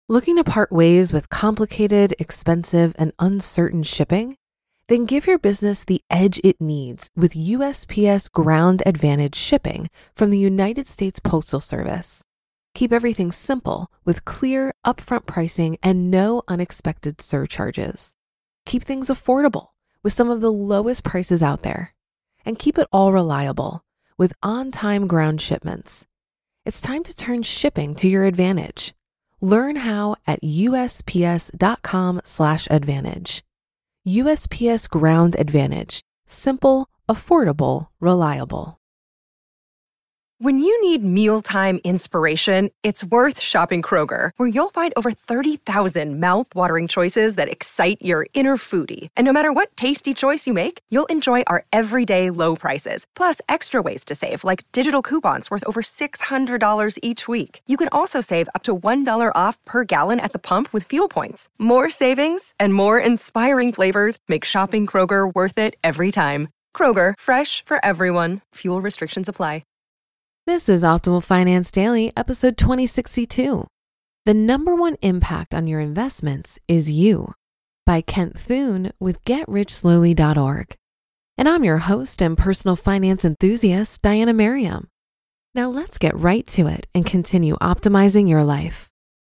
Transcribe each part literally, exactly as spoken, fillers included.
Looking to part ways with complicated, expensive, and uncertain shipping? Then give your business the edge it needs with U S P S Ground Advantage shipping from the United States Postal Service. Keep everything simple with clear, upfront pricing and no unexpected surcharges. Keep things affordable with some of the lowest prices out there. And keep it all reliable with on-time ground shipments. It's time to turn shipping to your advantage. Learn how at U S P S dot com slash advantage. U S P S Ground Advantage. Simple, affordable, reliable. When you need mealtime inspiration, it's worth shopping Kroger, where you'll find over thirty thousand mouth-watering choices that excite your inner foodie. And no matter what tasty choice you make, you'll enjoy our everyday low prices, plus extra ways to save, like digital coupons worth over six hundred dollars each week. You can also save up to one dollar off per gallon at the pump with fuel points. More savings and more inspiring flavors make shopping Kroger worth it every time. Kroger, fresh for everyone. Fuel restrictions apply. This is Optimal Finance Daily, episode twenty sixty-two. The number one impact on your investments is you, by Kent Thune with get rich slowly dot org. And I'm your host and personal finance enthusiast, Diana Merriam. Now let's get right to it and continue optimizing your life.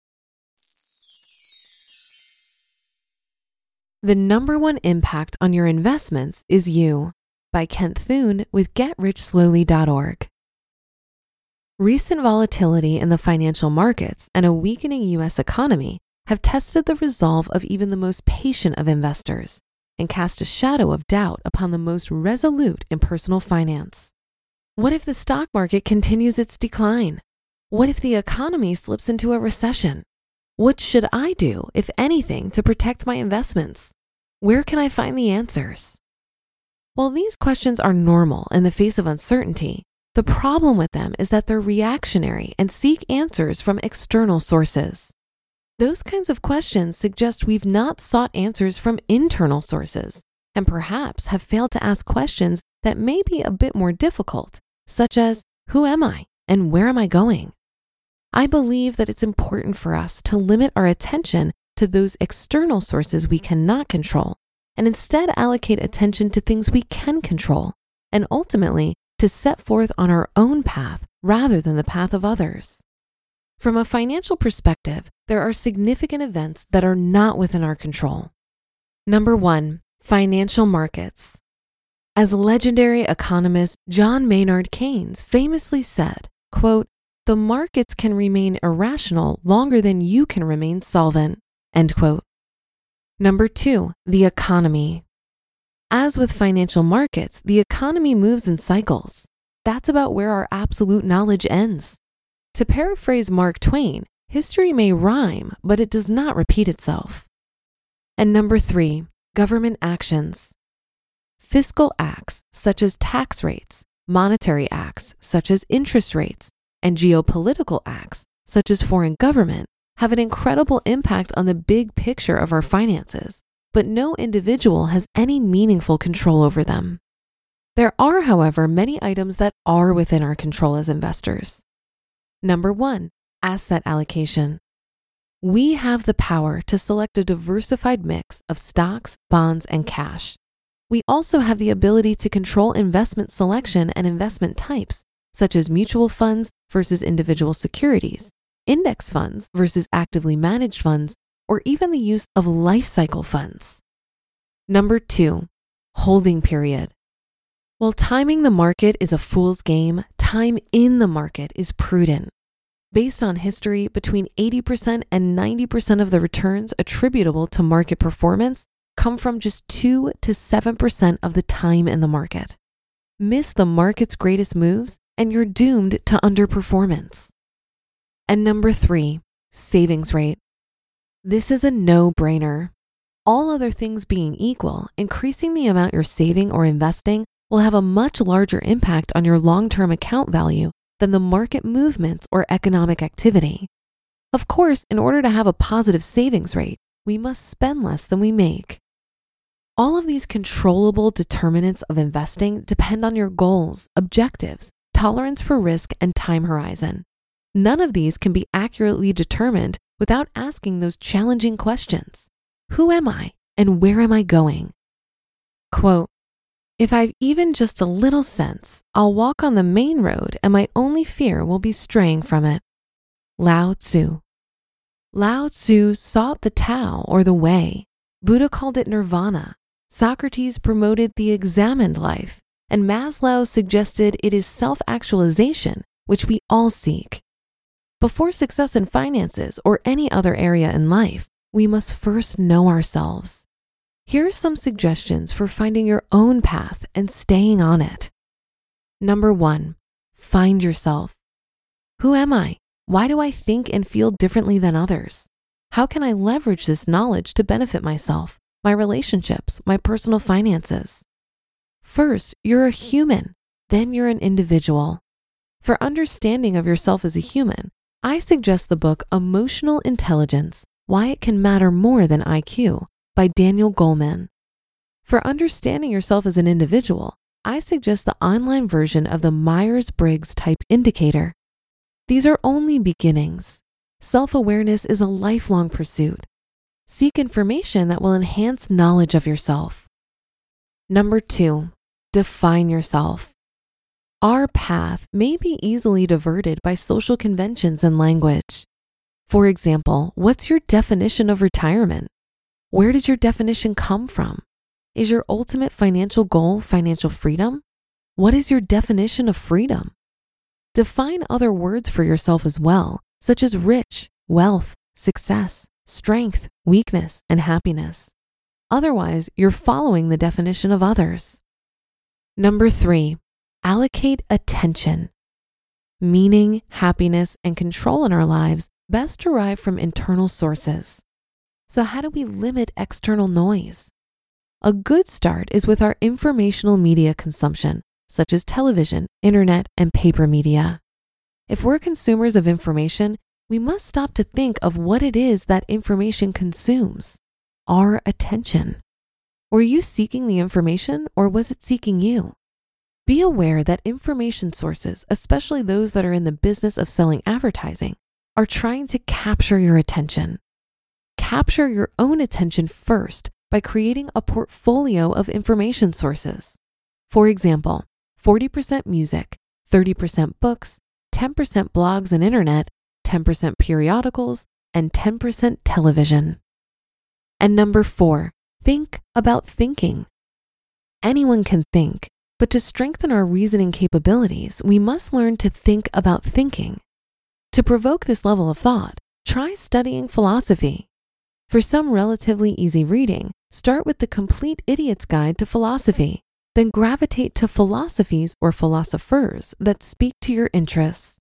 The number one impact on your investments is you, by Kent Thune with get rich slowly dot org. Recent volatility in the financial markets and a weakening U S economy have tested the resolve of even the most patient of investors and cast a shadow of doubt upon the most resolute in personal finance. What if the stock market continues its decline? What if the economy slips into a recession? What should I do, if anything, to protect my investments? Where can I find the answers? While these questions are normal in the face of uncertainty, the problem with them is that they're reactionary and seek answers from external sources. Those kinds of questions suggest we've not sought answers from internal sources and perhaps have failed to ask questions that may be a bit more difficult, such as, who am I and where am I going? I believe that it's important for us to limit our attention to those external sources we cannot control and instead allocate attention to things we can control and ultimately to set forth on our own path rather than the path of others. From a financial perspective, there are significant events that are not within our control. Number one, financial markets. As legendary economist John Maynard Keynes famously said, quote, "The markets can remain irrational longer than you can remain solvent," end quote. Number two, the economy. As with financial markets, the economy moves in cycles. That's about where our absolute knowledge ends. To paraphrase Mark Twain, history may rhyme, but it does not repeat itself. And number three, government actions. Fiscal acts such as tax rates, monetary acts such as interest rates, and geopolitical acts such as foreign government have an incredible impact on the big picture of our finances, but no individual has any meaningful control over them. There are, however, many items that are within our control as investors. Number one, asset allocation. We have the power to select a diversified mix of stocks, bonds, and cash. We also have the ability to control investment selection and investment types, such as mutual funds versus individual securities, index funds versus actively managed funds, or even the use of life cycle funds. Number two, holding period. While timing the market is a fool's game, time in the market is prudent. Based on history, between eighty percent and ninety percent of the returns attributable to market performance come from just two to seven percent of the time in the market. Miss the market's greatest moves and you're doomed to underperformance. And number three, savings rate. This is a no-brainer. All other things being equal, increasing the amount you're saving or investing will have a much larger impact on your long-term account value than the market movements or economic activity. Of course, in order to have a positive savings rate, we must spend less than we make. All of these controllable determinants of investing depend on your goals, objectives, tolerance for risk, and time horizon. None of these can be accurately determined without asking those challenging questions. Who am I and where am I going? Quote, "If I've even just a little sense, I'll walk on the main road and my only fear will be straying from it." Lao Tzu. Lao Tzu sought the Tao or the way. Buddha called it nirvana. Socrates promoted the examined life, and Maslow suggested it is self-actualization, which we all seek. Before success in finances or any other area in life, we must first know ourselves. Here are some suggestions for finding your own path and staying on it. Number one, find yourself. Who am I? Why do I think and feel differently than others? How can I leverage this knowledge to benefit myself, my relationships, my personal finances? First, you're a human, then you're an individual. For understanding of yourself as a human, I suggest the book Emotional Intelligence, Why It Can Matter More Than I Q by Daniel Goleman. For understanding yourself as an individual, I suggest the online version of the Myers-Briggs Type Indicator. These are only beginnings. Self-awareness is a lifelong pursuit. Seek information that will enhance knowledge of yourself. Number two, define yourself. Our path may be easily diverted by social conventions and language. For example, what's your definition of retirement? Where did your definition come from? Is your ultimate financial goal financial freedom? What is your definition of freedom? Define other words for yourself as well, such as rich, wealth, success, strength, weakness, and happiness. Otherwise, you're following the definition of others. Number three, allocate attention. Meaning, happiness, and control in our lives best derive from internal sources. So how do we limit external noise? A good start is with our informational media consumption, such as television, internet, and paper media. If we're consumers of information, we must stop to think of what it is that information consumes. Our attention. Were you seeking the information or was it seeking you? Be aware that information sources, especially those that are in the business of selling advertising, are trying to capture your attention. Capture your own attention first by creating a portfolio of information sources. For example, forty percent music, thirty percent books, ten percent blogs and internet, ten percent periodicals, and ten percent television. And number four, think about thinking. Anyone can think, but to strengthen our reasoning capabilities, we must learn to think about thinking. To provoke this level of thought, try studying philosophy. For some relatively easy reading, start with the Complete Idiot's Guide to Philosophy, then gravitate to philosophies or philosophers that speak to your interests.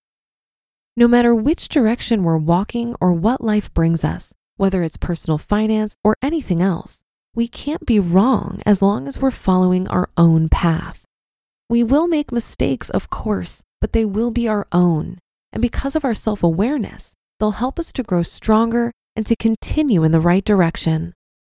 No matter which direction we're walking or what life brings us, whether it's personal finance or anything else, we can't be wrong as long as we're following our own path. We will make mistakes, of course, but they will be our own. And because of our self-awareness, they'll help us to grow stronger and to continue in the right direction.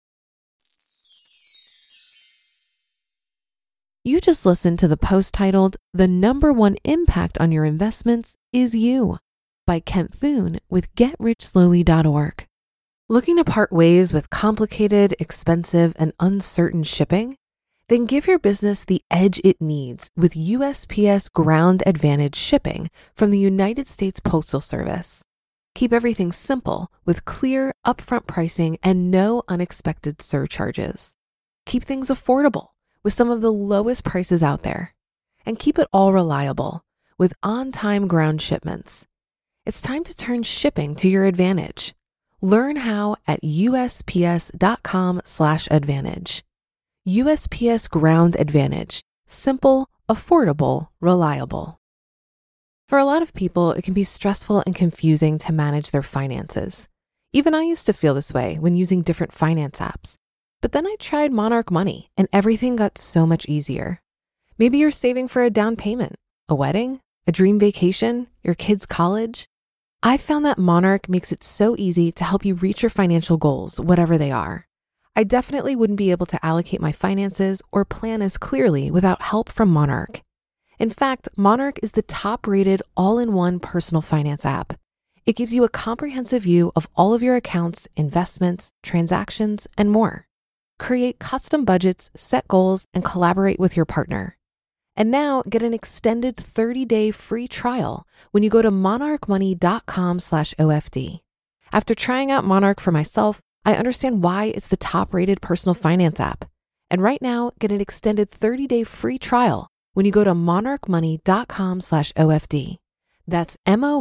You just listened to the post titled, "The Number One Impact on Your Investments is You" by Kent Thune with get rich slowly dot org. Looking to part ways with complicated, expensive, and uncertain shipping? Then give your business the edge it needs with U S P S Ground Advantage shipping from the United States Postal Service. Keep everything simple with clear, upfront pricing and no unexpected surcharges. Keep things affordable with some of the lowest prices out there. And keep it all reliable with on-time ground shipments. It's time to turn shipping to your advantage. Learn how at U S P S dot com slash advantage. U S P S Ground Advantage. Simple, affordable, reliable. For a lot of people, it can be stressful and confusing to manage their finances. Even I used to feel this way when using different finance apps. But then I tried Monarch Money and everything got so much easier. Maybe you're saving for a down payment, a wedding, a dream vacation, your kids' college. I found that Monarch makes it so easy to help you reach your financial goals, whatever they are. I definitely wouldn't be able to allocate my finances or plan as clearly without help from Monarch. In fact, Monarch is the top-rated all-in-one personal finance app. It gives you a comprehensive view of all of your accounts, investments, transactions, and more. Create custom budgets, set goals, and collaborate with your partner. And now get an extended thirty-day free trial when you go to monarchmoney.com slash OFD. After trying out Monarch for myself, I understand why it's the top-rated personal finance app. And right now, get an extended thirty-day free trial when you go to monarchmoney.com slash OFD. That's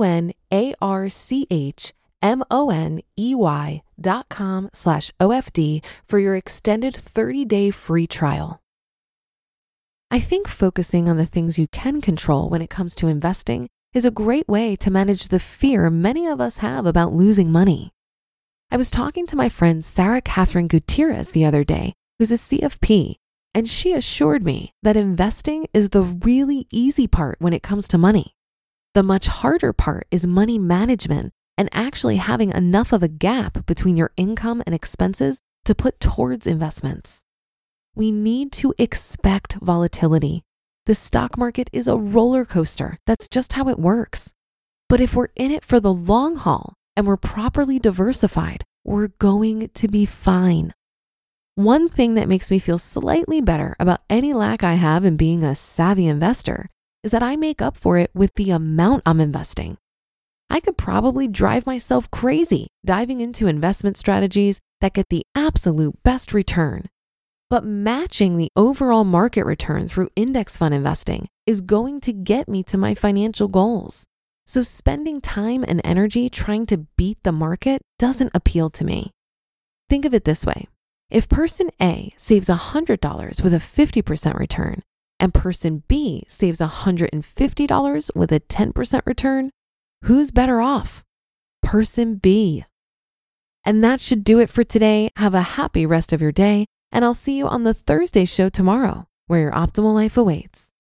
M-O-N-A-R-C-H-M-O-N-E-Y dot com slash OFD for your extended thirty-day free trial. I think focusing on the things you can control when it comes to investing is a great way to manage the fear many of us have about losing money. I was talking to my friend Sarah Catherine Gutierrez the other day, who's a C F P, and she assured me that investing is the really easy part when it comes to money. The much harder part is money management and actually having enough of a gap between your income and expenses to put towards investments. We need to expect volatility. The stock market is a roller coaster. That's just how it works. But if we're in it for the long haul and we're properly diversified, we're going to be fine. One thing that makes me feel slightly better about any lack I have in being a savvy investor is that I make up for it with the amount I'm investing. I could probably drive myself crazy diving into investment strategies that get the absolute best return. But matching the overall market return through index fund investing is going to get me to my financial goals. So spending time and energy trying to beat the market doesn't appeal to me. Think of it this way. If person A saves one hundred dollars with a fifty percent return and person B saves one hundred fifty dollars with a ten percent return, who's better off? Person B. And that should do it for today. Have a happy rest of your day, and I'll see you on the Thursday show tomorrow, where your optimal life awaits.